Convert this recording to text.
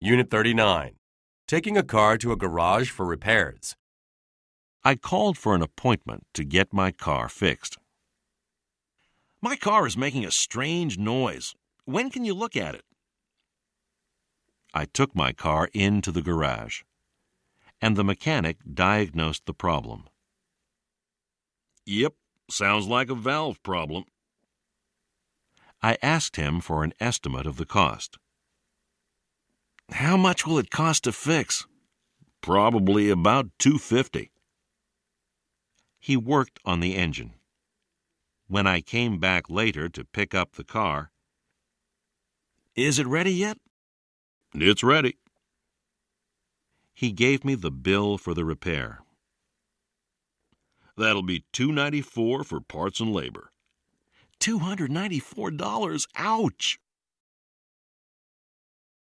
Unit 39. Taking a car to a garage for repairs. I called for an appointment to get my car fixed. My car is making a strange noise. When can you look at it? I took my car into the garage, and the mechanic diagnosed the problem. Yep, sounds like a valve problem. I asked him for an estimate of the cost. How much will it cost to fix? Probably about $250. He worked on the engine. When I came back later to pick up the car, "Is it ready yet?" "It's ready." He gave me the bill for the repair. That'll be $294 for parts and labor. $294? Ouch!